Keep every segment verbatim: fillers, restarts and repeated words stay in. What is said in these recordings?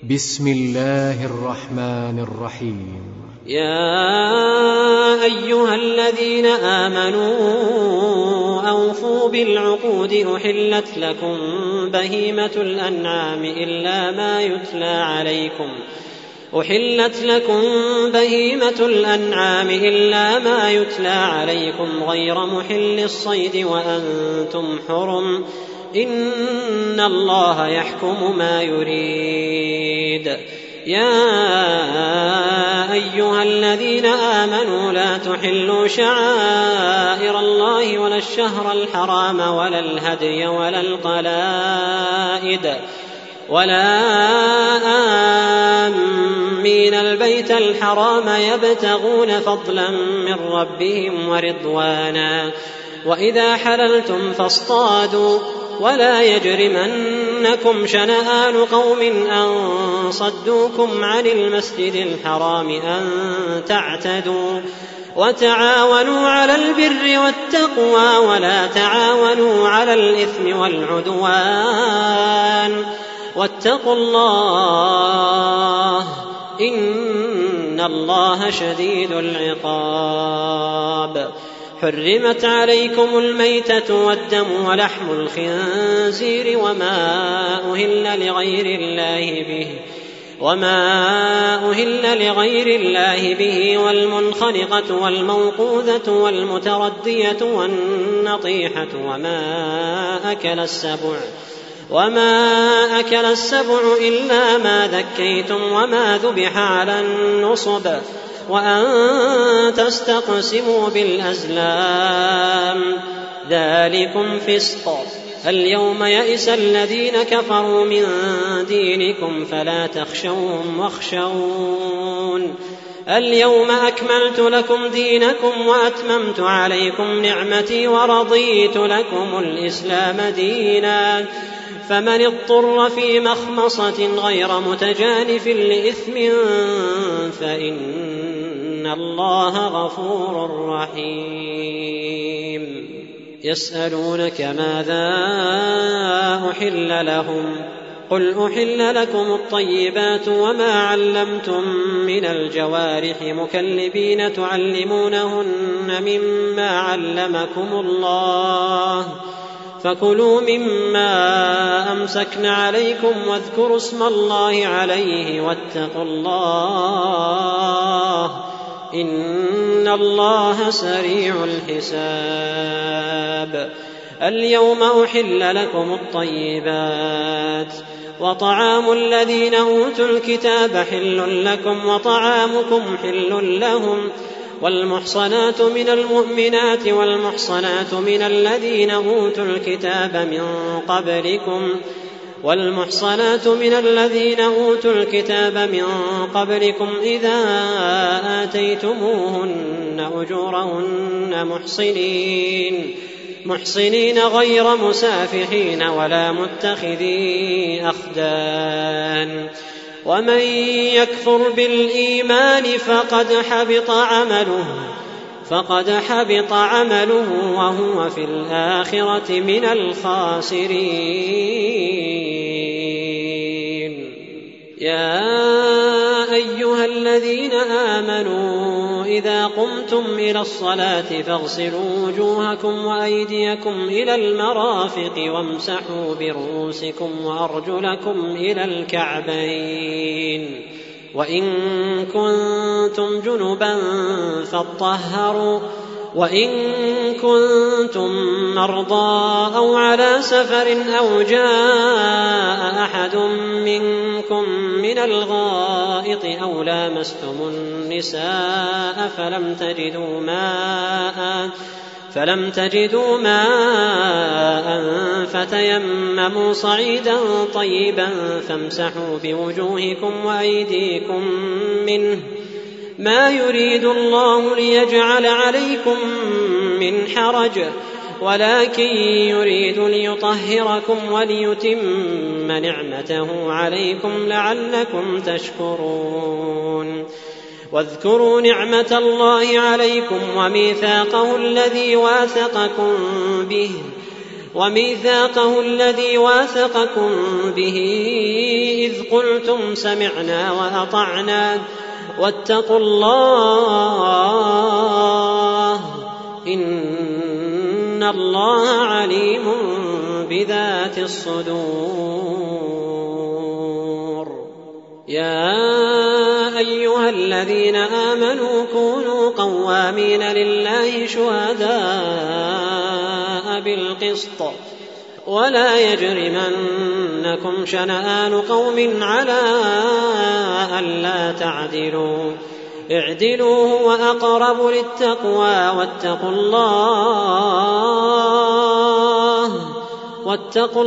بسم الله الرحمن الرحيم. يا أيها الذين آمنوا أوفوا بالعقود أحلت لكم بهيمة الأنعام إلا ما يتلى عليكم أحلت لكم بهيمة الأنعام إلا ما يتلى عليكم غير محل الصيد وأنتم حرم إن الله يحكم ما يريد. يا أيها الذين آمنوا لا تحلوا شعائر الله ولا الشهر الحرام ولا الهدي ولا القلائد ولا آمين البيت الحرام يبتغون فضلا من ربهم ورضوانا وإذا حللتم فاصطادوا ولا يجرمنكم شنآن قوم أن صدوكم عن المسجد الحرام أن تعتدوا وتعاونوا على البر والتقوى ولا تعاونوا على الإثم والعدوان واتقوا الله إن الله شديد العقاب. حرمت عليكم الميتة والدم ولحم الخنزير وما أهل لغير الله به وما أهل لغير الله به والمنخنقة والموقوذة والمتردية والنطيحة وما أكل السبع وما أكل السبع إلا ما ذكيتم وما ذبح على النصب وأن تستقسموا بالأزلام ذلكم فسق. اليوم يئس الذين كفروا من دينكم فلا تخشوهم واخشون اليوم أكملت لكم دينكم وأتممت عليكم نعمتي ورضيت لكم الإسلام دينا فمن اضطر في مخمصة غير متجانف لإثم فإن الله غفور رحيم. يسألونك ماذا أحل لهم قل أحل لكم الطيبات وما علمتم من الجوارح مكلبين تعلمونهن مما علمكم الله فكلوا مما أمسكن عليكم واذكروا اسم الله عليه واتقوا الله إن الله سريع الحساب. اليوم أحل لكم الطيبات وطعام الذين أوتوا الكتاب حل لكم وطعامكم حل لهم والمحصنات من المؤمنات والمحصنات من الذين أوتوا الكتاب من قبلكم والمحصنات من الذين أوتوا الكتاب من قبلكم إذا آتيتموهن أجورهن محصنين محصنين غير مسافحين ولا متخذي أخدان ومن يكفر بالإيمان فقد حبط عمله فقد حبط عمله وهو في الآخرة من الخاسرين. يا أيها الذين آمنوا إذا قمتم إلى الصلاة فاغسلوا وجوهكم وأيديكم إلى المرافق وامسحوا برؤوسكم وأرجلكم إلى الكعبين وإن كنتم جنبا فاطهروا وإن كنتم مرضى أو على سفر أو جاء أحد منكم من الغائط أو لامستم النساء فلم تجدوا ماء فلم تجدوا ماء فتيمموا صعيدا طيبا فامسحوا بوجوهكم وأيديكم منه ما يريد الله ليجعل عليكم من حرج ولكن يريد ليطهركم وليتم نعمته عليكم لعلكم تشكرون. واذكروا نعمة الله عليكم وميثاقه الذي واثقكم به وميثاقه الذي واثقكم به إذ قلتم سمعنا وأطعنا واتقوا الله إن الله عليم بذات الصدور. يا أيها الذين آمنوا كونوا قوامين لله شهداء بالقسط ولا يجرمنكم شنآن قوم على ألا تعدلوا اعدلوا هو أقرب للتقوى واتقوا الله واتقوا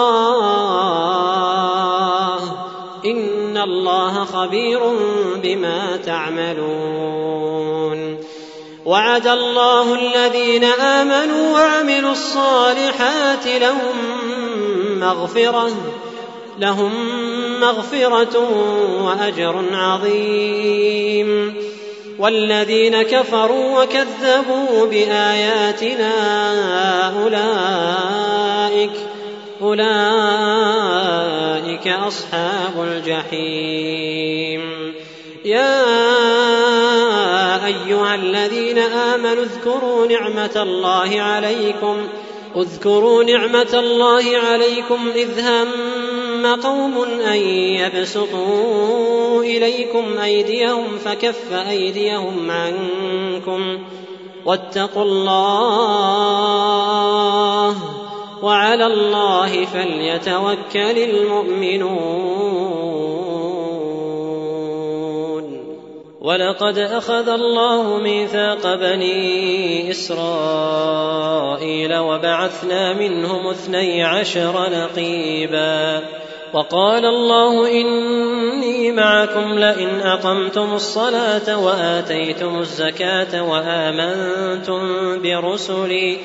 الله إن الله خبير بما تعملون. وعد الله الذين آمنوا وعملوا الصالحات لهم مغفرة لهم مغفرة وأجر عظيم. والذين كفروا وكذبوا بآياتنا أولئك أولئك أصحاب الجحيم. يا أيها الذين آمنوا اذكروا نعمة الله عليكم اذكروا نعمة الله عليكم إذ هم قوم أن يبسطوا إليكم أيديهم فكف أيديهم عنكم واتقوا الله وعلى الله فليتوكل المؤمنون. ولقد أخذ الله ميثاق بني إسرائيل وبعثنا منهم اثني عشر نقيبا وقال الله إني معكم لئن أقمتم الصلاة وآتيتم الزكاة وآمنتم برسلي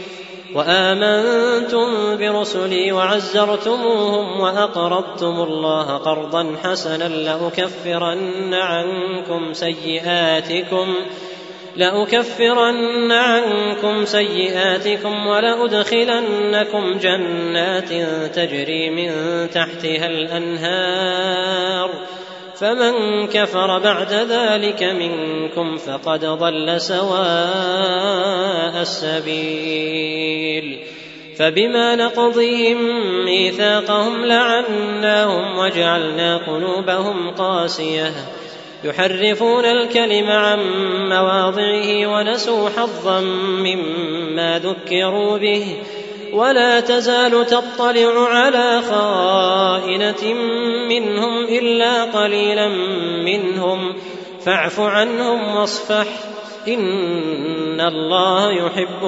وآمنتم برسلي وعزرتموهم وأقرضتم الله قرضا حسنا لأكفرن عنكم سيئاتكم لأكفرن عنكم سيئاتكم ولأدخلنكم جنات تجري من تحتها الأنهار فمن كفر بعد ذلك منكم فقد ضل سواء السبيل. فبما نقضهم ميثاقهم لعناهم وجعلنا قلوبهم قاسية يحرفون الكلم عن مواضعه ونسوا حظا مما ذكروا به ولا تزال تطلع على خائنة منهم إلا قليلا منهم فاعف عنهم واصفح إن الله يحب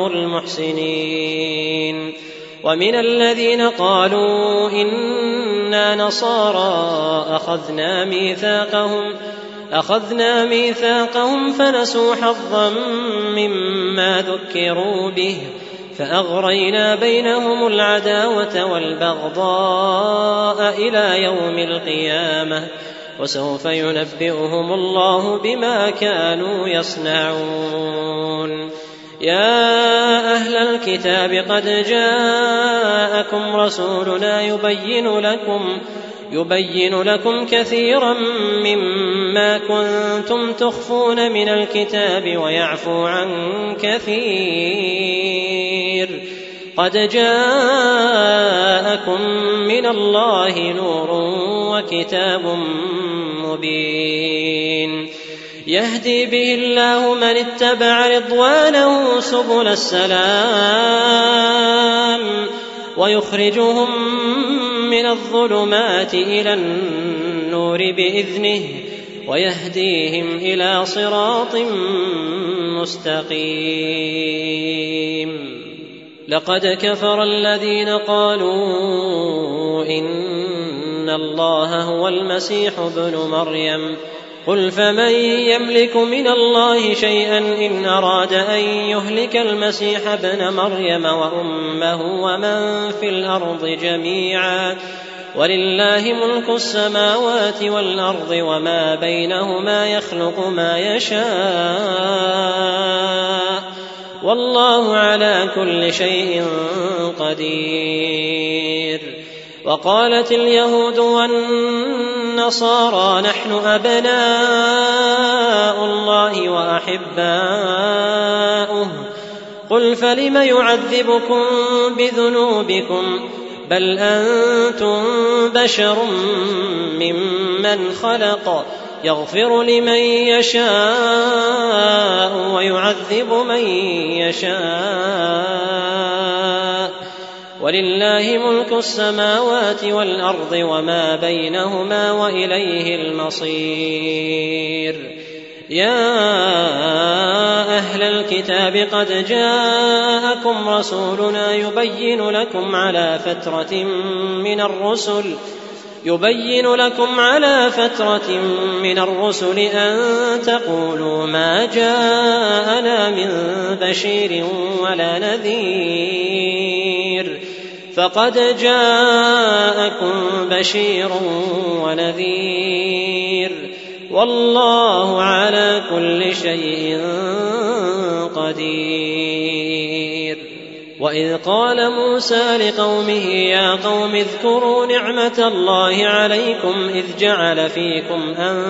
المحسنين. ومن الذين قالوا إنا نصارى أخذنا ميثاقهم أخذنا ميثاقهم فنسوا حظا مما ذكروا به فأغرينا بينهم العداوة والبغضاء إلى يوم القيامة وسوف ينبئهم الله بما كانوا يصنعون. يا أهل الكتاب قد جاءكم رسولنا يبين لكم يبين لكم كثيرا مما كنتم تخفون من الكتاب ويعفو عن كثير قد جاءكم من الله نور وكتاب مبين يهدي به الله من اتبع رضوانه سبل السلام ويخرجهم من الظلمات إلى النور بإذنه ويهديهم إلى صراط مستقيم. لقد كفر الذين قالوا إن الله هو المسيح ابن مريم قل فمن يملك من الله شيئا إن أراد أن يهلك المسيح ابن مريم وأمه ومن في الأرض جميعا ولله ملك السماوات والأرض وما بينهما يخلق ما يشاء والله على كل شيء قدير. وقالت اليهود والنصارى نحن أبناء الله وأحباؤه قل فلم يعذبكم بذنوبكم بل أنتم بشر ممن خلق يغفر لمن يشاء ويعذب من يشاء ولله ملك السماوات والأرض وما بينهما وإليه المصير. يا أهل الكتاب قد جاءكم رسولنا يبين لكم على فترة من الرسل يبين لكم على فترة من الرسل أن تقولوا ما جاءنا من بشير ولا نذير فقد جاءكم بشير ونذير والله على كل شيء قدير. وإذ قال موسى لقومه يا قوم اذكروا نعمة الله عليكم إذ جعل فيكم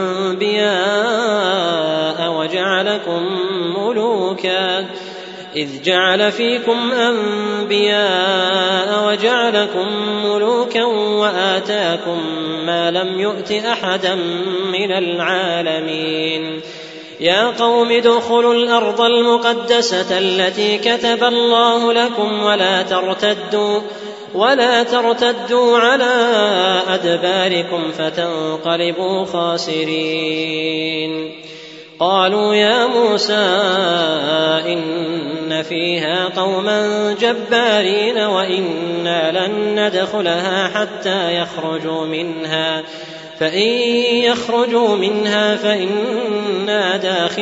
أنبياء وجعلكم ملوكا إذ جعل فيكم أنبياء وجعلكم ملوكا وآتاكم ما لم يؤت أحدا من العالمين. يا قوم ادخلوا الأرض المقدسة التي كتب الله لكم ولا ترتدوا ولا ترتدوا على أدباركم فتنقلبوا خاسرين. قالوا يا موسى إن فيها قوما جبارين وإنا لن ندخلها حتى يخرجوا منها فإن يخرجوا منها فإنا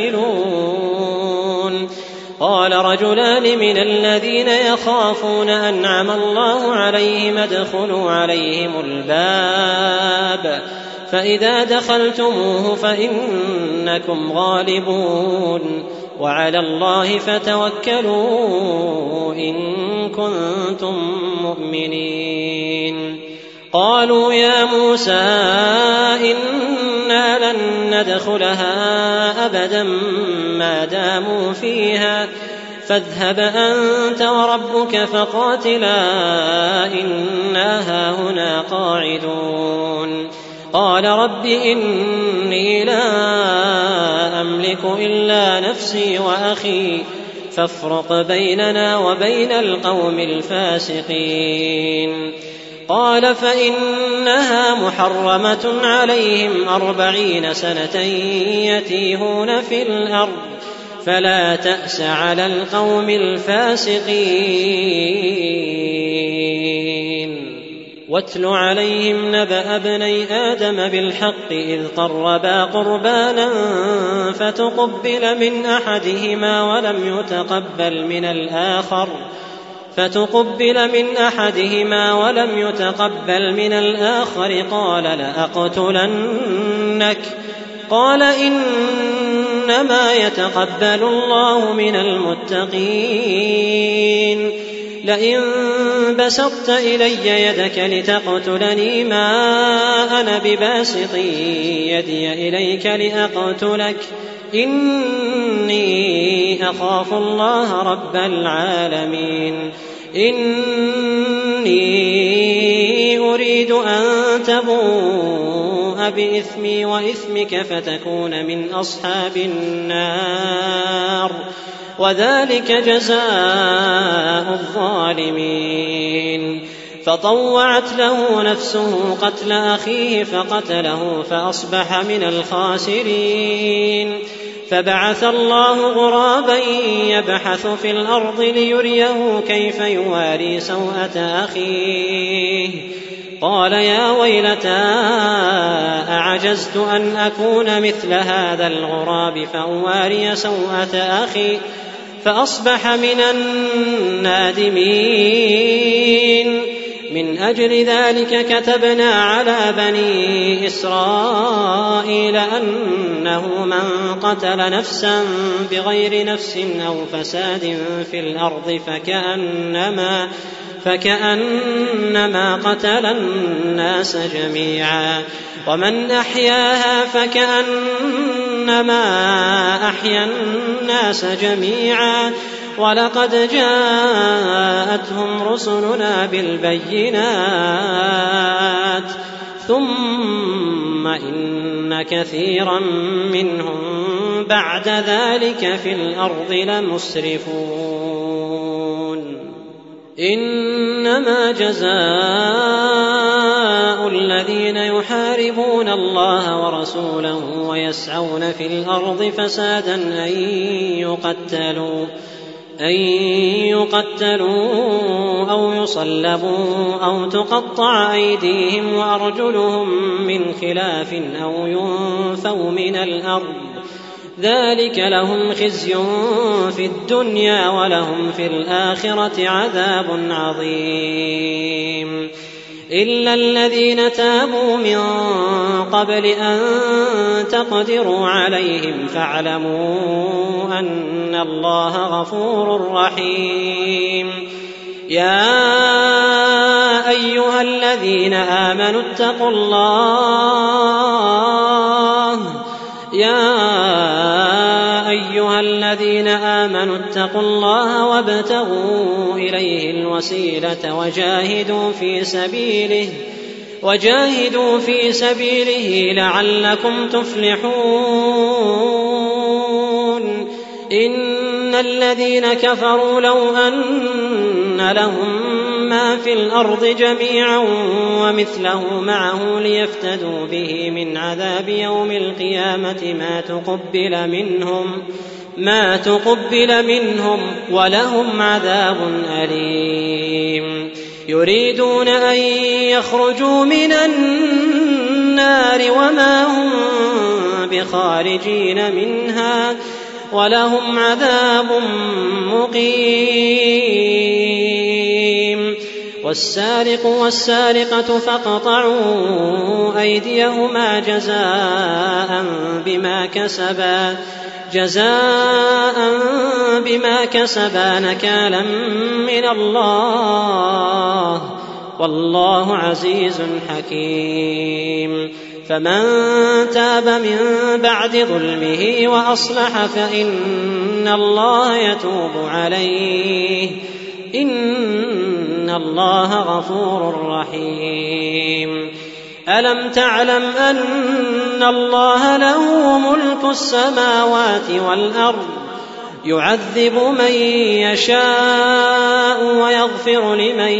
داخلون. قال رجلان من الذين يخافون أنعم الله عليهم ادخلوا عليهم الباب فإذا دخلتموه فإنكم غالبون وعلى الله فتوكلوا إن كنتم مؤمنين. قالوا يا موسى إنا لن ندخلها أبدا ما داموا فيها فاذهب أنت وربك فقاتلا إنا هاهنا قاعدون. قال رب إني لا أملك إلا نفسي وأخي فافرق بيننا وبين القوم الفاسقين. قال فإنها محرمة عليهم أربعين سنة يتيهون في الأرض فلا تأس على القوم الفاسقين. واتل عليهم نبأ ابني آدم بالحق إذ قربا قربانا فتقبل من أحدهما ولم يتقبل من الآخر فتقبل من أحدهما ولم يتقبل من الآخر قال لأقتلنك قال إنما يتقبل الله من المتقين. لئن بسطت إلي يدك لتقتلني ما أنا بباسط يدي إليك لأقتلك إني أخاف الله رب العالمين. إني أريد أن تبوء بإثمي وإثمك فتكون من أصحاب النار وذلك جزاء الظالمين. فطوعت له نفسه قتل أخيه فقتله فأصبح من الخاسرين. فبعث الله غرابا يبحث في الأرض ليريه كيف يواري سوءة أخيه قال يا ويلتى أعجزت أن أكون مثل هذا الغراب فأواري سوءة أخي فأصبح من النادمين. من أجل ذلك كتبنا على بني إسرائيل أن أنه من قتل نفسا بغير نفس أو فساد في الأرض فكأنما, فكأنما قتل الناس جميعا ومن أحياها فكأنما أحيا الناس جميعا ولقد جاءتهم رسلنا بالبينات ثم إن كثيرا منهم بعد ذلك في الأرض لمسرفون إنما جزاء الذين يحاربون الله ورسوله ويسعون في الأرض فسادا أن يقتلوا أن يقتلوا أو يصلبوا أو تقطع أيديهم وأرجلهم من خلاف أو ينفوا من الأرض ذلك لهم خزي في الدنيا ولهم في الآخرة عذاب عظيم إلا الذين تابوا من قبل أن تقدروا عليهم فاعلموا أن الله غفور رحيم يا أيها الذين آمنوا اتقوا الله يا أيها الذين آمنوا اتقوا الله وابتغوا إليه الوسيلة وجاهدوا في سبيله وجاهدوا في سبيله لعلكم تفلحون إن الذين كفروا لو أن لهم ما في الأرض جميعا ومثله معه ليفتدوا به من عذاب يوم القيامة ما تقبل منهم ما تقبل منهم ولهم عذاب أليم يريدون أن يخرجوا من النار وما هم بخارجين منها ولهم عذاب مقيم والسارق والسارقة فاقطعوا أيديهما جزاء بما كسبا جزاء بما كسبا نكالا من الله والله عزيز حكيم فمن تاب من بعد ظلمه وأصلح فإن الله يتوب عليه إن الله غفور رحيم ألم تعلم أن الله له ملك السماوات والأرض يعذب من يشاء ويغفر لمن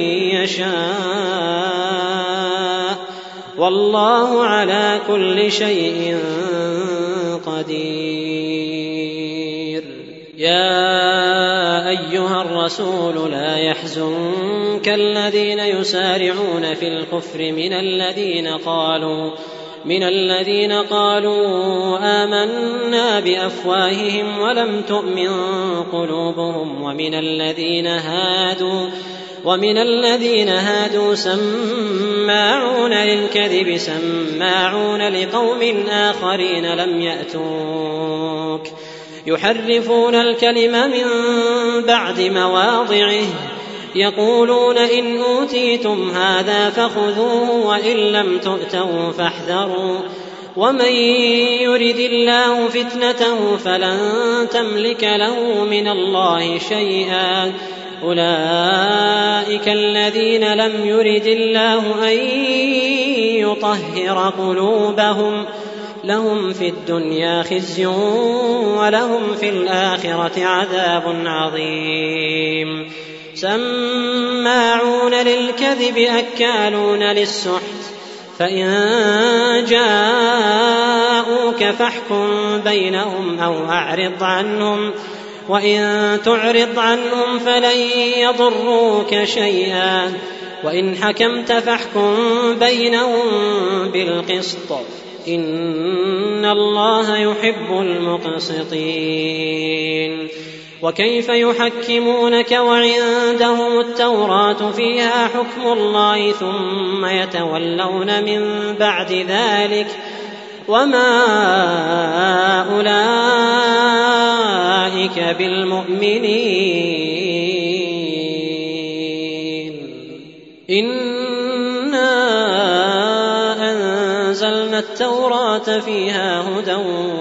يشاء والله على كل شيء قدير يا أيها الرسول لا يحزنك الذين يسارعون في الكفر من الذين قالوا من الذين قالوا آمنا بأفواههم ولم تؤمن قلوبهم ومن الذين هادوا ومن الذين هادوا سماعون للكذب سماعون لقوم آخرين لم يأتوك يحرفون الكلم من بعد مواضعه يقولون إن أوتيتم هذا فخذوه وإن لم تؤتوا فاحذروا ومن يرد الله فتنته فلن تملك له من الله شيئا أولئك الذين لم يرد الله أن يطهر قلوبهم لهم في الدنيا خزي ولهم في الآخرة عذاب عظيم سماعون للكذب أكالون للسحت فإن جاءوك فاحكم بينهم أو أعرض عنهم وإن تعرض عنهم فلن يضروك شيئا وإن حكمت فاحكم بينهم بالقسط إن الله يحب المقسطين وكيف يحكمونك وعندهم التوراة فيها حكم الله ثم يتولون من بعد ذلك وما أولئك بالمؤمنين. إنا أنزلنا التوراة فيها هدى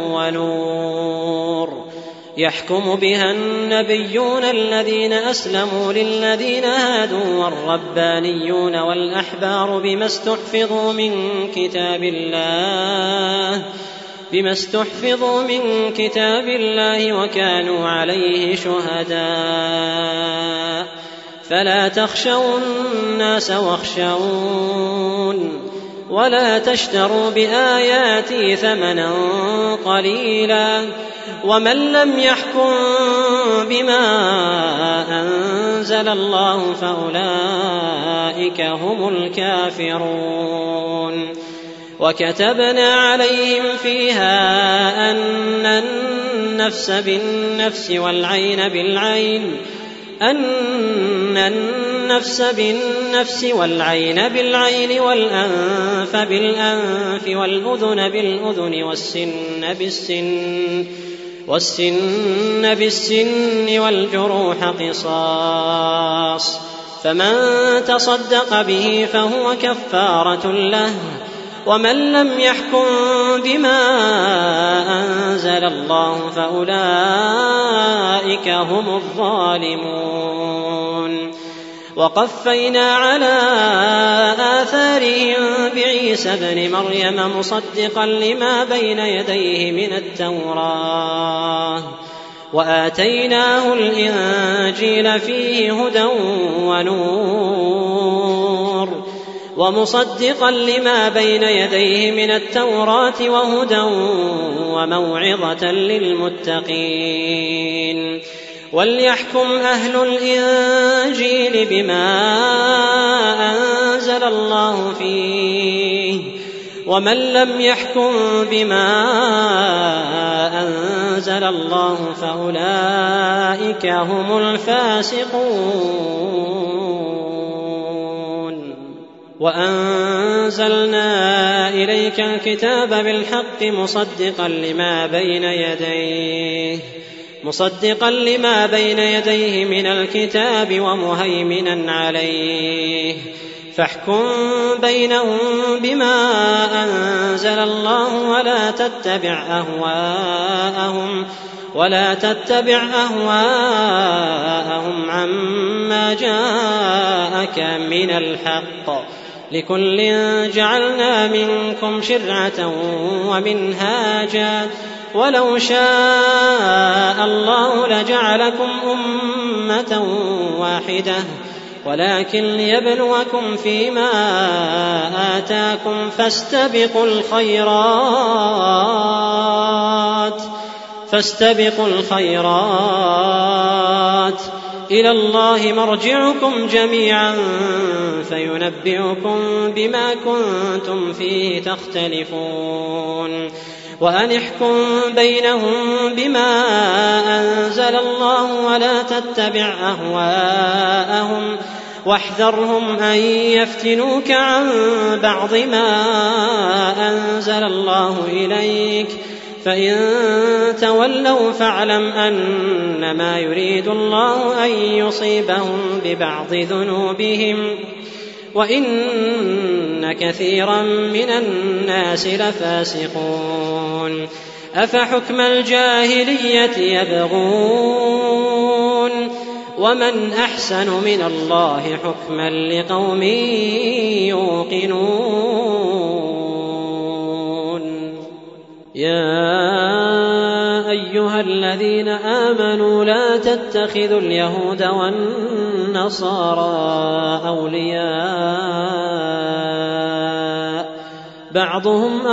ونور يحكم بها النبيون الذين أسلموا للذين هادوا والربانيون والأحبار بما استحفظوا من كتاب الله بما استحفظوا من كتاب الله وكانوا عليه شهداء فلا تخشوا الناس واخشون ولا تشتروا بآياتي ثمنا قليلا ومن لم يحكم بما أنزل الله فأولئك هم الكافرون. وكتبنا عليهم فيها أن النفس بالنفس والعين بالعين أن النفس بالنفس والعين بالعين والأنف بالأنف والأذن بالأذن والسن بالسن والسن بالسن والجروح قصاص فمن تصدق به فهو كفارة له ومن لم يحكم بما أنزل الله فأولئك هم الظالمون. وقفينا على آثارهم بعيسى ابن مريم مصدقا لما بين يديه من التوراة وآتيناه الإنجيل فيه هدى ونور ومصدقا لما بين يديه من التوراة وهدى وموعظة للمتقين. وليحكم أهل الإنجيل بما أنزل الله فيه ومن لم يحكم بما أنزل الله فأولئك هم الفاسقون. وأنزلنا إليك الكتاب بالحق مصدقا لما بين يديه مصدقا لما بين يديه من الكتاب ومهيمنا عليه فاحكم بينهم بما أنزل الله ولا تتبع أهواءهم ولا تتبع أهواءهم عما جاءك من الحق لكل جعلنا منكم شرعة ومنهاجا ولو شاء الله لجعلكم أمة واحدة ولكن ليبلوكم فيما آتاكم فاستبقوا الخيرات فاستبقوا الخيرات إلى الله مرجعكم جميعا فينبئكم بما كنتم فيه تختلفون. وأن احكم بينهم بما أنزل الله ولا تتبع أهواءهم واحذرهم أن يفتنوك عن بعض ما أنزل الله إليك فإن تولوا فاعلم أنما يريد الله أن يصيبهم ببعض ذنوبهم وإن كثيرا من الناس لفاسقون. أفحكم الجاهلية يبغون ومن أحسن من الله حكما لقوم يوقنون. يا أيها الذين آمنوا لا تتخذوا اليهود والنصارى أولياء بعضهم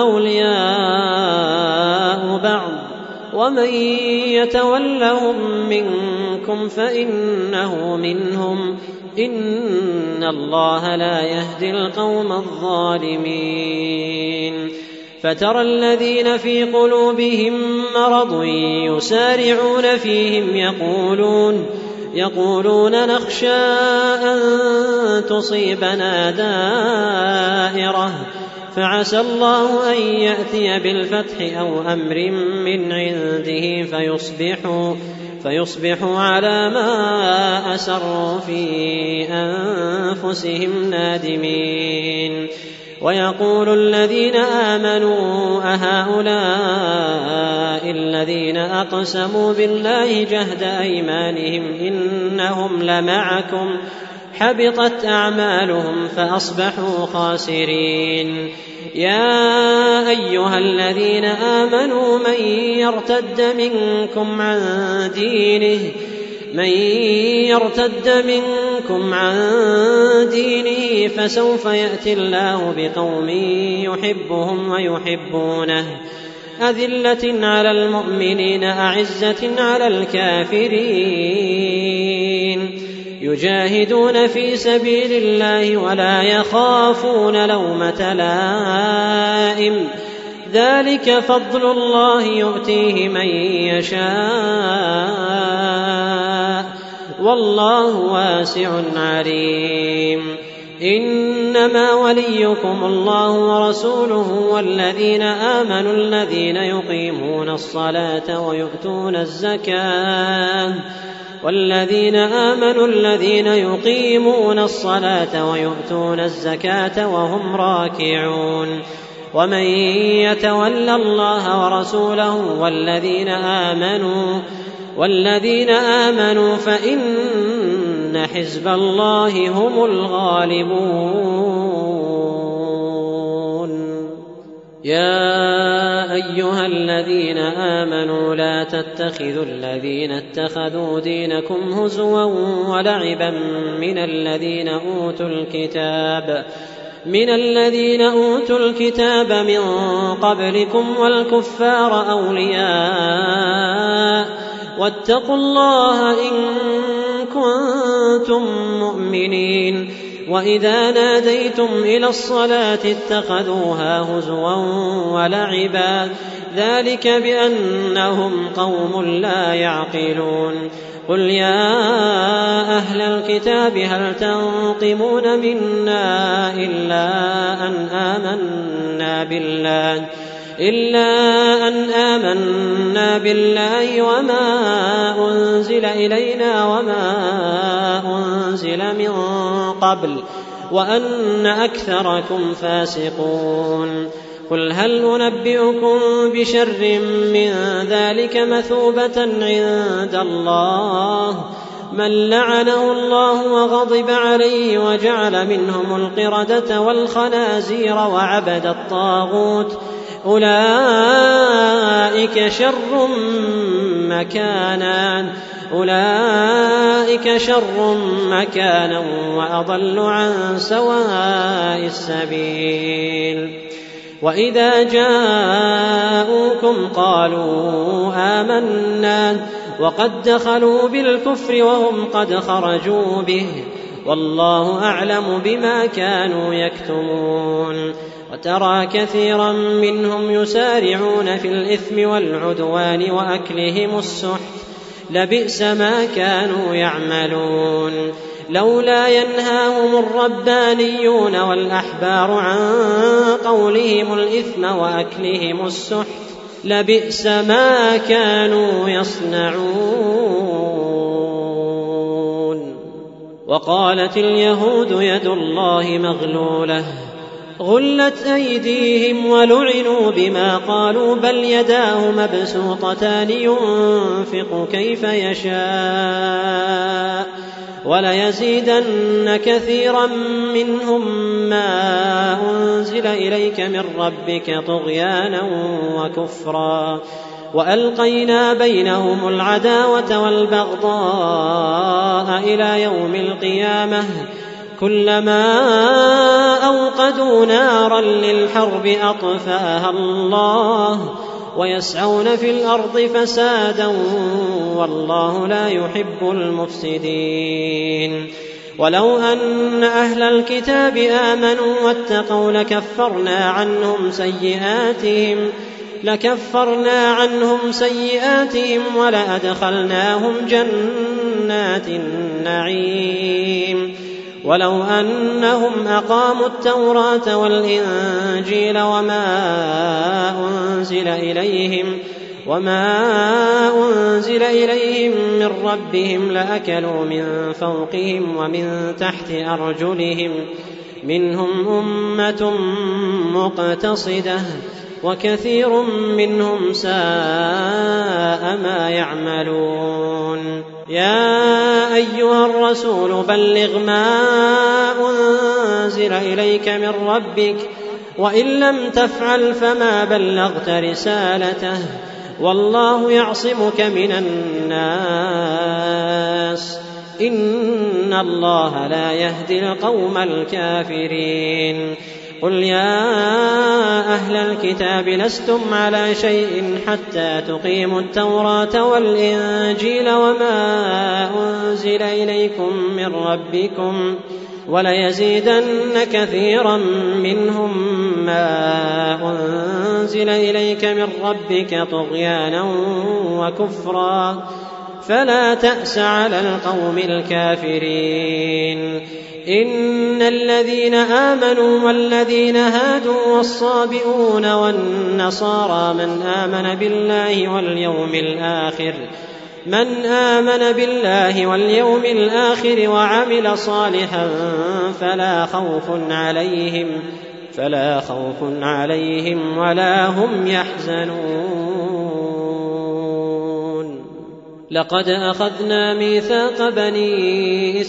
أولياء بعض ومن يتولهم منكم فإنه منهم إن الله لا يهدي القوم الظالمين. فترى الذين في قلوبهم مرض يسارعون فيهم يقولون يقولون نخشى أن تصيبنا دائرة فعسى الله أن يأتي بالفتح أو أمر من عنده فيصبحوا, فيصبحوا على ما أسروا في أنفسهم نادمين. ويقول الذين آمنوا أهؤلاء الذين أقسموا بالله جهد أيمانهم إنهم لمعكم حبطت أعمالهم فأصبحوا خاسرين. يا أيها الذين آمنوا من يرتد منكم عن دينه من يرتد منكم عن دينه فسوف يأتي الله بقوم يحبهم ويحبونه أذلة على المؤمنين أعزة على الكافرين يجاهدون في سبيل الله ولا يخافون لومة لائم ذلك فضل الله يؤتيه من يشاء والله واسع عليم. إنما وليكم الله ورسوله والذين آمنوا الذين يقيمون الصلاة ويؤتون الزكاة والذين آمنوا الذين يقيمون الصلاة ويؤتون الزكاة وهم راكعون. ومن يتول الله ورسوله والذين آمنوا والذين آمنوا فإن حزب الله هم الغالبون. يا أيها الذين آمنوا لا تتخذوا الذين اتخذوا دينكم هزوا ولعبا من الذين أوتوا الكتاب من الذين أوتوا الكتاب من قبلكم والكفار أولياء واتقوا الله إن كنتم مؤمنين. وإذا ناديتم إلى الصلاة اتخذوها هزوا ولعبا ذلك بأنهم قوم لا يعقلون. قل يا أهل الكتاب هل تنقمون منا إلا أن آمنا بالله إلا أن آمنا بالله وما أنزل إلينا وما أنزل من قبل وأن أكثركم فاسقون. قل هل أنبئكم بشر من ذلك مثوبة عند الله من لعنه الله وغضب عليه وجعل منهم القردة والخنازير وعبد الطاغوت أولئك شر مكانا أولئك شر مكانا وأضل عن سواء السبيل. وإذا جاءوكم قالوا آمنا وقد دخلوا بالكفر وهم قد خرجوا به والله أعلم بما كانوا يكتمون. وترى كثيرا منهم يسارعون في الإثم والعدوان وأكلهم السحت لبئس ما كانوا يعملون. لولا ينهاهم الربانيون والأحبار عن قولهم الإثم وأكلهم السحت لبئس ما كانوا يصنعون. وقالت اليهود يد الله مغلولة غلت أيديهم ولعنوا بما قالوا بل يداه مبسوطتان ينفق كيف يشاء وليزيدن كثيرا منهم ما أنزل إليك من ربك طغيانا وكفرا وألقينا بينهم العداوة والبغضاء إلى يوم القيامة كلما أوقدوا نارا للحرب أطفأها الله ويسعون في الأرض فسادا والله لا يحب المفسدين. ولو أن أهل الكتاب آمنوا واتقوا لكفرنا عنهم سيئاتهم لكفرنا عنهم سيئاتهم ولأدخلناهم جنات النعيم. ولو أنهم أقاموا التوراة والإنجيل وما أنزل إليهم وما أنزل إليهم من ربهم لأكلوا من فوقهم ومن تحت أرجلهم منهم أمة مقتصدة وكثير منهم ساء ما يعملون. يا أيها الرسول بلغ ما أنزل إليك من ربك وإن لم تفعل فما بلغت رسالته والله يعصمك من الناس إن الله لا يهدي القوم الكافرين. قل يا أهل الكتاب لستم على شيء حتى تقيموا التوراة والإنجيل وما أنزل إليكم من ربكم وليزيدن كثيرا منهم ما أنزل إليك من ربك طغيانا وكفرا فلا تأس على القوم الكافرين. إن الذين آمنوا والذين هادوا والصابئون والنصارى من آمن بالله واليوم الآخر من آمن بالله واليوم الآخر وعمل صالحا فلا خوف عليهم فلا خوف عليهم ولا هم يحزنون. لقد أخذنا ميثاق بني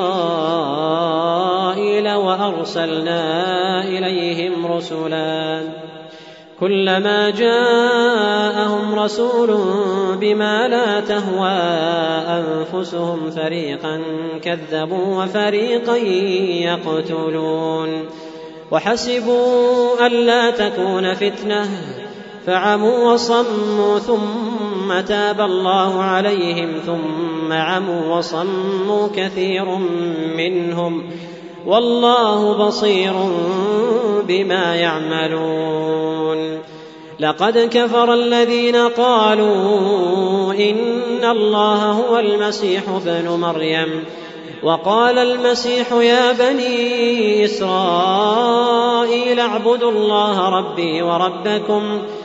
إسرائيل وأرسلنا إليهم رسلا كلما جاءهم رسول بما لا تهوى أنفسهم فريقا كذبوا وفريقا يقتلون وحسبوا ألا تكون فتنة فعموا وصموا ثم تاب الله عليهم ثم عموا وصموا كثير منهم والله بصير بما يعملون. لقد كفر الذين قالوا إن الله هو المسيح ابن مريم وقال المسيح يا بني إسرائيل اعبدوا الله ربي وربكم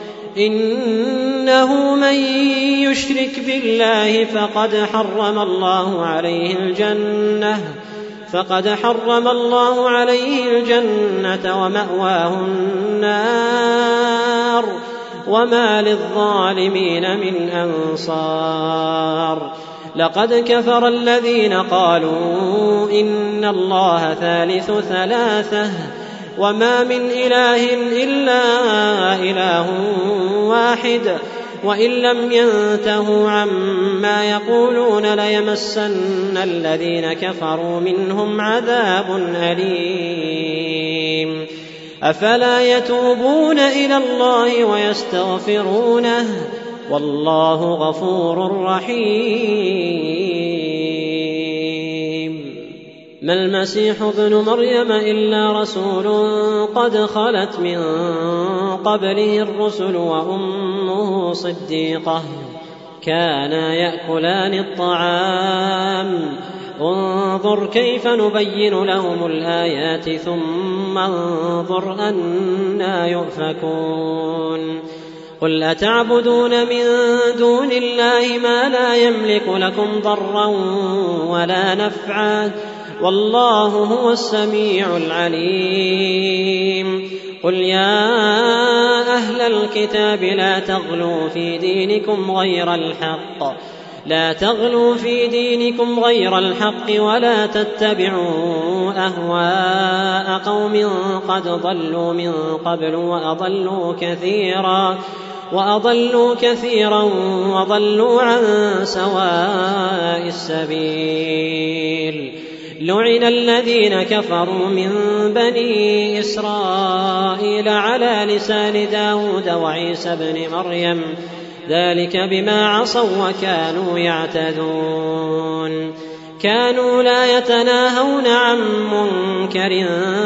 إنه من يشرك بالله فقد حرم الله عليه الجنة فقد حرم الله عليه الجنة ومأواه النار وما للظالمين من أنصار. لقد كفر الذين قالوا إن الله ثالث ثلاثة وما من إله إلا إله واحد وإن لم ينتهوا عما يقولون ليمسن الذين كفروا منهم عذاب أليم. أفلا يتوبون إلى الله ويستغفرونه والله غفور رحيم. ما المسيح ابن مريم إلا رسول قد خلت من قبله الرسل وأمه صديقة كانا يأكلان الطعام انظر كيف نبين لهم الآيات ثم انظر أنى يؤفكون. قل أتعبدون من دون الله ما لا يملك لكم ضرا ولا نفعا والله هو السميع العليم. قل يا أهل الكتاب لا تغلوا في دينكم غير الحق لا تغلوا في دينكم غير الحق ولا تتبعوا أهواء قوم قد ضلوا من قبل وأضلوا كثيرا وأضلوا كثيرا وضلوا عن سواء السبيل. لعن الذين كفروا من بني إسرائيل على لسان داود وعيسى بن مريم ذلك بما عصوا وكانوا يعتدون. كانوا لا يتناهون عن منكر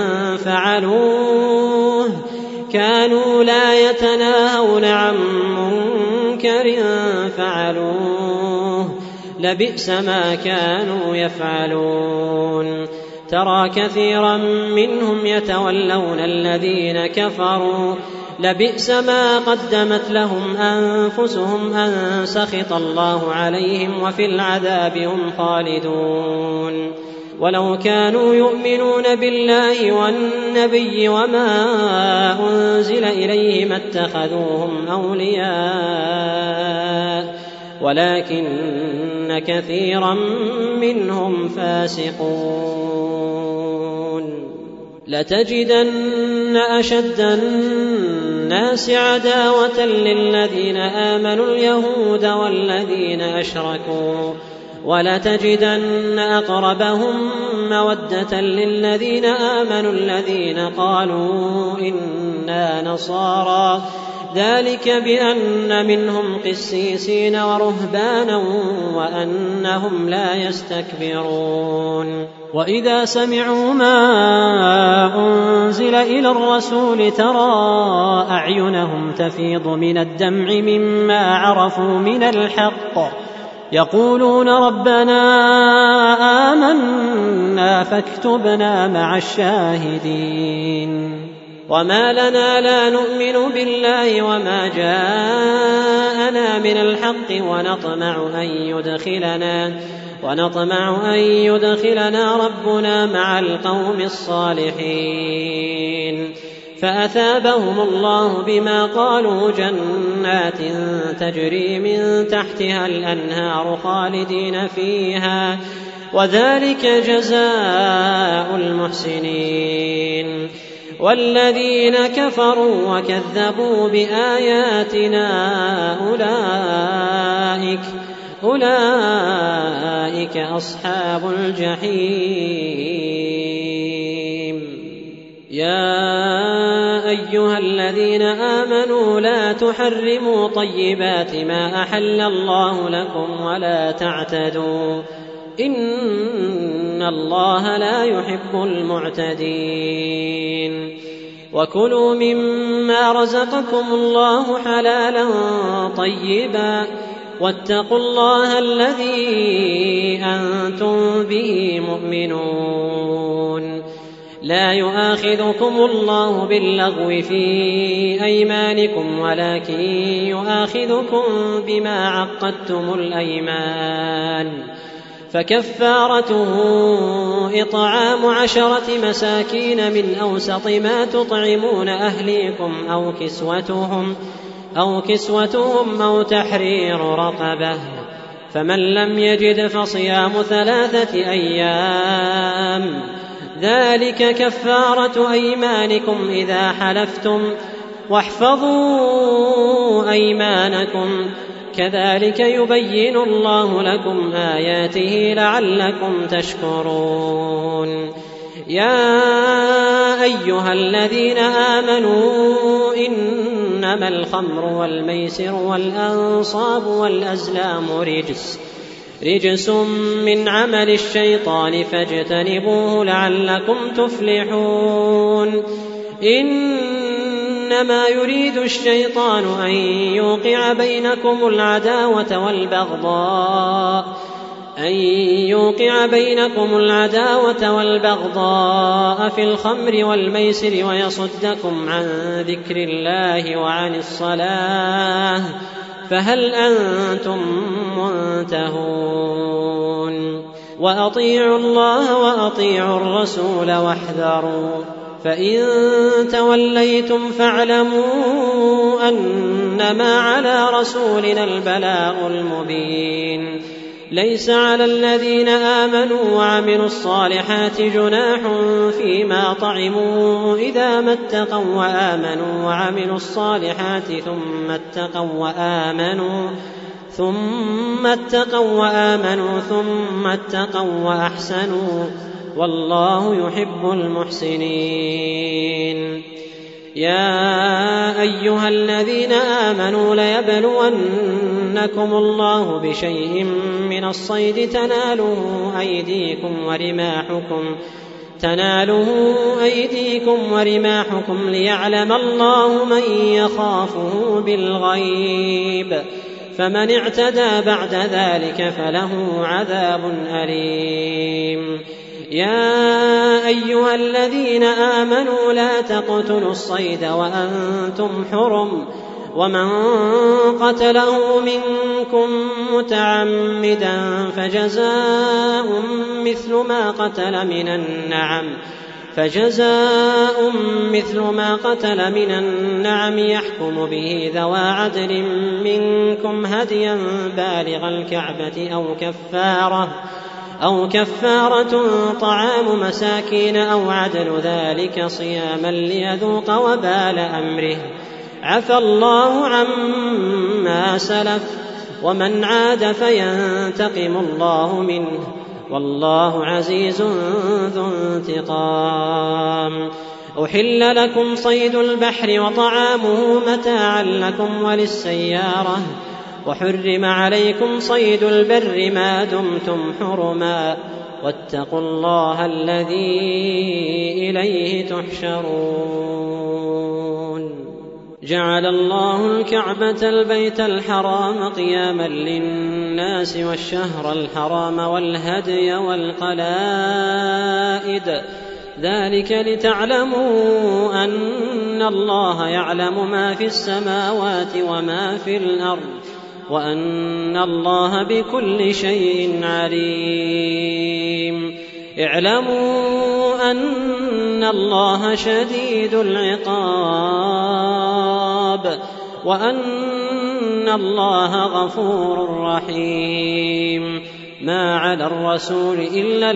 فعلوه كانوا لا يتناهون عن منكر فعلوه لبئس ما كانوا يفعلون. ترى كثيرا منهم يتولون الذين كفروا لبئس ما قدمت لهم أنفسهم أن سخط الله عليهم وفي العذاب هم خالدون ولو كانوا يؤمنون بالله والنبي وما أنزل إليه ما اتخذوهم أولياء ولكن كثيرا منهم فاسقون لتجدن أشد الناس عداوة للذين آمنوا اليهود والذين أشركوا ولتجدن أقربهم مودة للذين آمنوا الذين قالوا إنا نصارى ذلك بأن منهم قسيسين ورهبانا وأنهم لا يستكبرون وإذا سمعوا ما أنزل إلى الرسول ترى أعينهم تفيض من الدمع مما عرفوا من الحق يقولون ربنا آمنا فاكتبنا مع الشاهدين وما لنا لا نؤمن بالله وما جاءنا من الحق ونطمع أن يدخلنا ونطمع أن يدخلنا ربنا مع القوم الصالحين فأثابهم الله بما قالوا جنات تجري من تحتها الأنهار خالدين فيها وذلك جزاء المحسنين والذين كفروا وكذبوا بآياتنا أولئك أولئك أصحاب الجحيم يا أيها الذين آمنوا لا تحرموا طيبات ما أحل الله لكم ولا تعتدوا إن الله لا يحب المعتدين وكلوا مما رزقكم الله حلالا طيبا واتقوا الله الذي أنتم به مؤمنون لا يؤاخذكم الله باللغو في أيمانكم ولكن يؤاخذكم بما عقدتم الأيمان فكفارته إطعام عشرة مساكين من أوسط ما تطعمون أهليكم أو كسوتهم أو كسوتهم أو تحرير رقبة فمن لم يجد فصيام ثلاثة أيام ذلك كفارة أيمانكم إذا حلفتم واحفظوا أيمانكم كذلك يبين الله لكم آياته لعلكم تشكرون يا أيها الذين آمنوا إنما الخمر والميسر والأنصاب والأزلام رجس رجس من عمل الشيطان فاجتنبوه لعلكم تفلحون إنما يريد الشيطان أن يوقع بينكم العداوة والبغضاء أن يوقع بينكم العداوة والبغضاء في الخمر والميسر ويصدكم عن ذكر الله وعن الصلاة فهل أنتم منتهون وأطيعوا الله وأطيعوا الرسول واحذروا فإن توليتم فاعلموا أنما على رسولنا البلاغ المبين ليس على الذين آمنوا وعملوا الصالحات جناح فيما طعموا إذا ما اتقوا وآمنوا وعملوا الصالحات ثم اتقوا وآمنوا ثم اتقوا وآمنوا ثم اتقوا وأحسنوا والله يحب المحسنين يا أيها الذين آمنوا ليبلونكم الله بشيء من الصيد تناله أيديكم ورماحكم تناله أيديكم ورماحكم ليعلم الله من يخافه بالغيب فمن اعتدى بعد ذلك فله عذاب أليم يا أيها الذين آمنوا لا تقتلوا الصيد وأنتم حرم ومن قتله منكم متعمدا فجزاء مثل ما قتل من النعم فجزاء مثل ما قتل من النعم يحكم به ذوى عدل منكم هديا بالغ الكعبة أو كفارة أو كفارة طعام مساكين أو عدل ذلك صياما ليذوق وبال أمره عفى الله عما سلف ومن عاد فينتقم الله منه والله عزيز ذو انتقام. أحل لكم صيد البحر وطعامه متاعا لكم وللسيارة وحرم عليكم صيد البر ما دمتم حرما واتقوا الله الذي إليه تحشرون. جعل الله الكعبة البيت الحرام قياما للناس والشهر الحرام والهدي والقلائد ذلك لتعلموا أن الله يعلم ما في السماوات وما في الأرض وأن الله بكل شيء عليم. اعلموا أن الله شديد العقاب وأن الله غفور رحيم. ما على الرسول إلا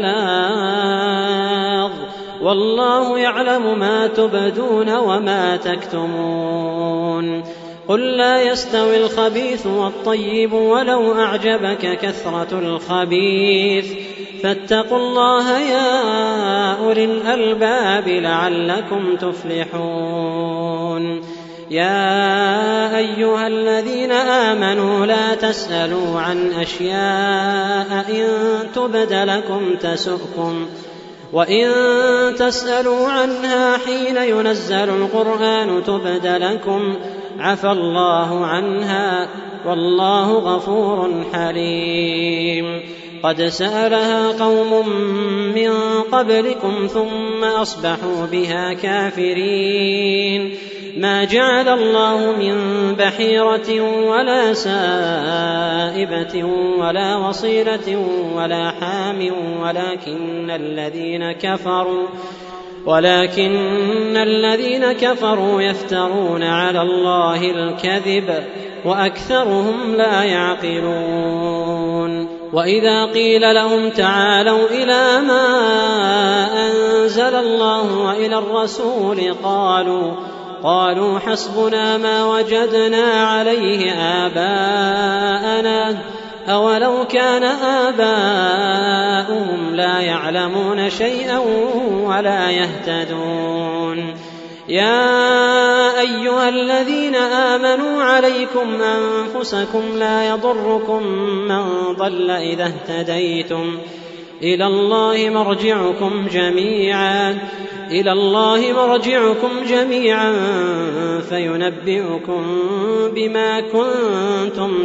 البلاغ والله يعلم ما تبدون وما تكتمون. قل لا يستوي الخبيث والطيب ولو أعجبك كثرة الخبيث فاتقوا الله يا أولي الألباب لعلكم تفلحون. يا أيها الذين آمنوا لا تسألوا عن أشياء إن تبد لكم تسؤكم وإن تسألوا عنها حين ينزل القرآن تبد لكم عفى الله عنها والله غفور حليم. قد سألها قوم من قبلكم ثم أصبحوا بها كافرين. ما جعل الله من بحيرة ولا سائبة ولا وصيلة ولا حام ولكن الذين كفروا ولكن الذين كفروا يفترون على الله الكذب وأكثرهم لا يعقلون. وإذا قيل لهم تعالوا إلى ما أنزل الله وإلى الرسول قالوا قالوا حسبنا ما وجدنا عليه آباءنا أولو كان آباؤهم لا يعلمون شيئا ولا يهتدون. يا أيها الذين آمنوا عليكم أنفسكم لا يضركم من ضل إذا اهتديتم إلى الله مرجعكم جميعا إلى الله مرجعكم جميعا فينبئكم بما كنتم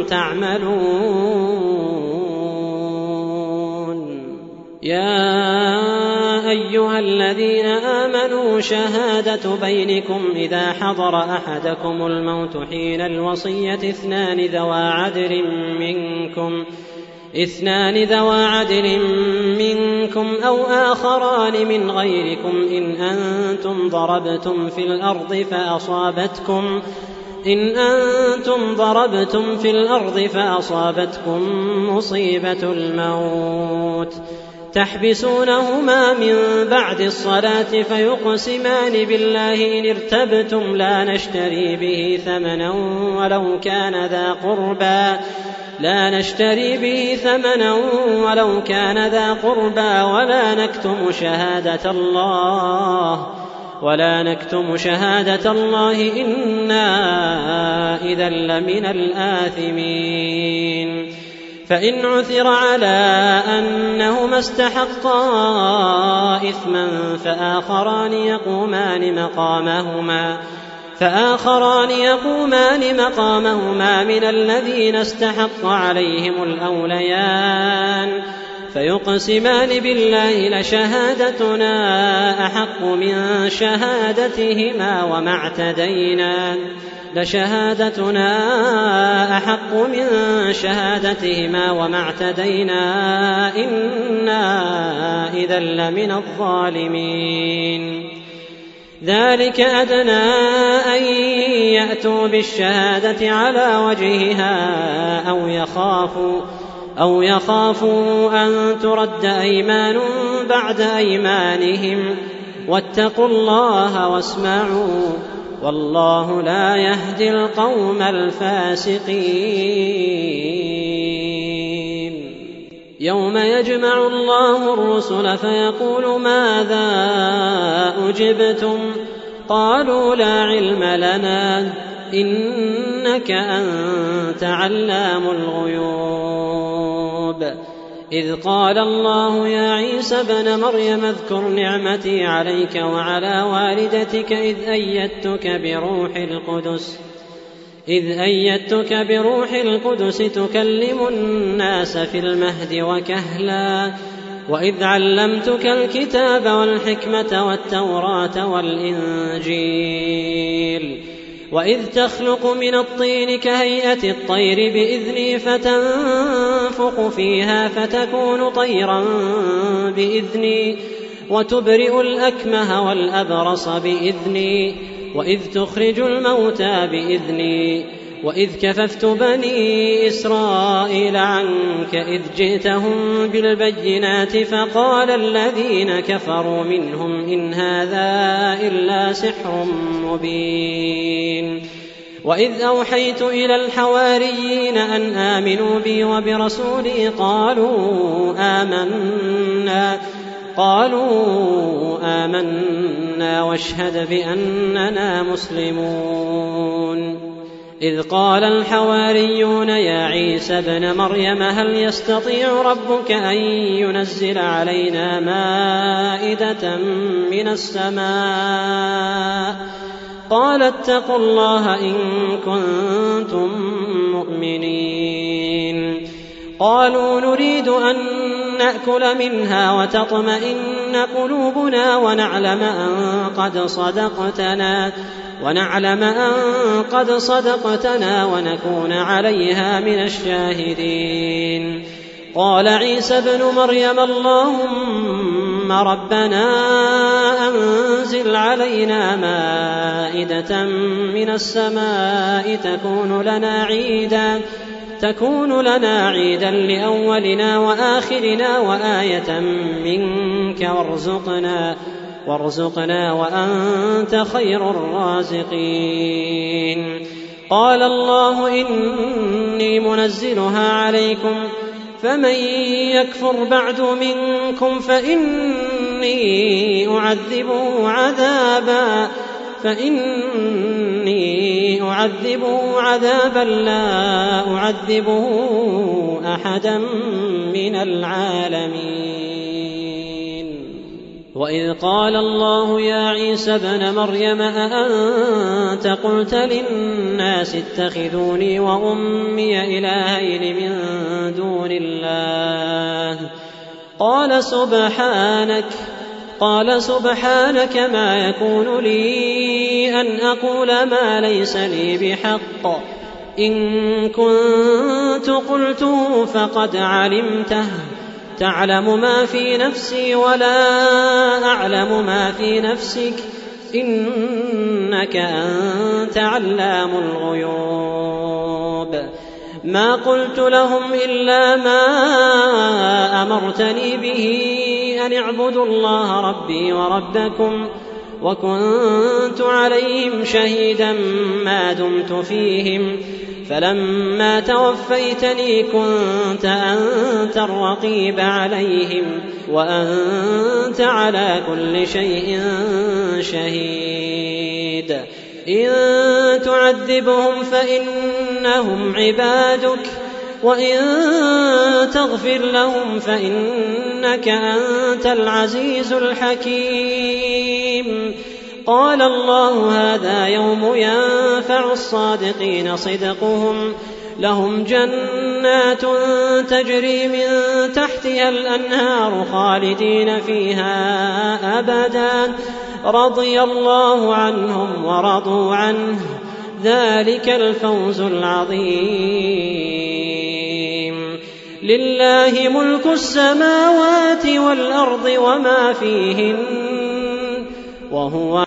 تعملون. يا أيها الذين آمنوا شهادة بينكم إذا حضر أحدكم الموت حين الوصية اثنان ذوى عدل منكم اثنان ذوى عدل منكم أو آخران من غيركم إن أنتم ضربتم في الأرض فأصابتكم إن أنتم ضربتم في الأرض فأصابتكم مصيبة الموت تحبسونهما من بعد الصلاة فيقسمان بالله إن ارتبتم لا نشتري به ثمنا ولو كان ذا قربى لا نشتري به ثمنا ولو كان ذا قربى ولا نكتم شهادة الله ولا نكتم شهادة الله إنا إذا لمن الآثمين. فإن عثر على أنهما استحقا إثما فآخران يقومان مقامهما فآخران يقومان مقامهما من الذين استحق عليهم الأوليان فيقسمان بالله لشهادتنا أحق من شهادتهما وما اعتدينا لشهادتنا أحق من شهادتهما وما اعتدينا إنا إذا لمن الظالمين. ذلك أدنى أن يأتوا بالشهادة على وجهها أو يخافوا أو يخافوا أن ترد أيمان بعد أيمانهم واتقوا الله واسمعوا والله لا يهدي القوم الفاسقين. يوم يجمع الله الرسل فيقول ماذا أجبتم قالوا لا علم لنا إنك أنت علام الغيوب. إذ قال الله يا عيسى ابن مريم اذكر نعمتي عليك وعلى والدتك إذ أيدتك بروح القدس إذ أيدتك بروح القدس تكلم الناس في المهد وكهلا وإذ علمتك الكتاب والحكمة والتوراة والإنجيل وإذ تخلق من الطين كهيئة الطير بإذني فتنفخ فيها فتكون طيرا بإذني وتبرئ الأكمه والأبرص بإذني وإذ تخرج الموتى بإذني وإذ كففت بني إسرائيل عنك إذ جئتهم بالبينات فقال الذين كفروا منهم إن هذا إلا سحر مبين. وإذ أوحيت إلى الحواريين أن آمنوا بي وبرسولي قالوا آمنا قالوا آمنا واشهد بأننا مسلمون. إذ قال الحواريون يا عيسى ابن مريم هل يستطيع ربك أن ينزل علينا مائدة من السماء قال اتقوا الله إن كنتم مؤمنين. قالوا نريد أن نأكل منها وتطمئن قلوبنا ونعلم أن قد صدقتنا ونعلم أن قد صدقتنا ونكون عليها من الشاهدين. قال عيسى ابن مريم اللهم ربنا أنزل علينا مائدة من السماء تكون لنا عيدا تكون لنا عيدا لأولنا وآخرنا وآية منك وارزقنا وارزقنا وأنت خير الرازقين. قال الله إني منزلها عليكم فمن يكفر بعد منكم فإني أعذبه عذابا فإني أعذبه عذابا لا أعذبه أحدا من العالمين. وإذ قال الله يا عيسى ابن مريم أأنت قلت للناس اتخذوني وأمي إلهين من دون الله قال سبحانك قال سبحانك ما يكون لي أن أقول ما ليس لي بحق إن كنت قلته فقد علمته تعلم ما في نفسي ولا أعلم ما في نفسك إنك أنت علام الغيوب. ما قلت لهم إلا ما أمرتني به أن اعبدوا الله ربي وربكم وكنت عليهم شهيدا ما دمت فيهم فلما توفيتني كنت أنت الرقيب عليهم وأنت على كل شيء شهيد. إن تعذبهم فإنهم عبادك وإن تغفر لهم فإنك أنت العزيز الحكيم. قال الله هذا يوم ينفع الصادقين صدقهم لهم جنات تجري من تحتها الأنهار خالدين فيها أبدا رضي الله عنهم ورضوا عنه ذلك الفوز العظيم لله ملك السماوات والأرض وما فيهن وهو